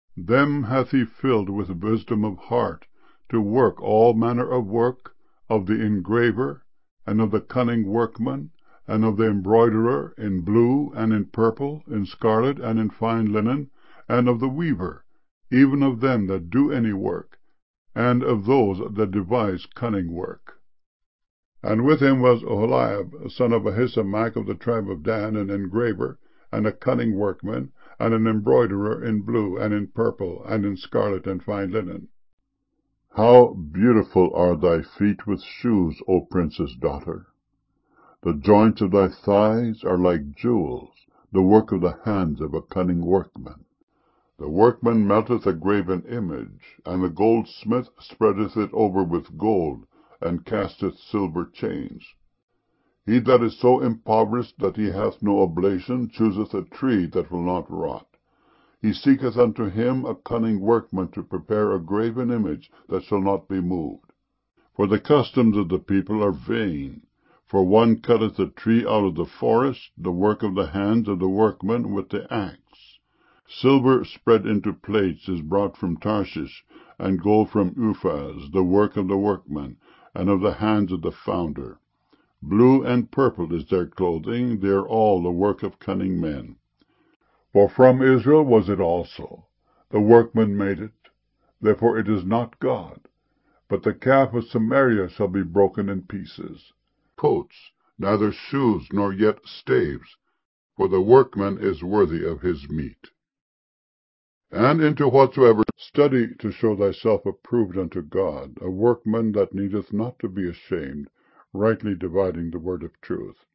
Them hath he filled with wisdom of heart, to work all manner of work, of the engraver, and of the cunning workman, and of the embroiderer, in blue, and in purple, in scarlet, and in fine linen, and of the weaver, even of them that do any work, and of those that devise cunning work. And with him was Oholiab, son of Ahisamach, of the tribe of Dan, an engraver, and a cunning workman, and an embroiderer in blue, and in purple, and in scarlet, and fine linen. How beautiful are thy feet with shoes, O princess' daughter! The joints of thy thighs are like jewels, the work of the hands of a cunning workman. The workman melteth a graven image, and the goldsmith spreadeth it over with gold, and casteth silver chains. He that is so impoverished that he hath no oblation chooseth a tree that will not rot. He seeketh unto him a cunning workman to prepare a graven image that shall not be moved. For the customs of the people are vain. For one cutteth a tree out of the forest, the work of the hands of the workman with the axe. Silver spread into plates is brought from Tarshish, and gold from Uphaz, the work of the workman, and of the hands of the founder. Blue and purple is their clothing, they are all the work of cunning men. For from Israel was it also, the workman made it, therefore it is not God. But the calf of Samaria shall be broken in pieces. Coats, neither shoes nor yet staves, for the workman is worthy of his meat. And into whatsoever study to show thyself approved unto God, a workman that needeth not to be ashamed, rightly dividing the word of truth.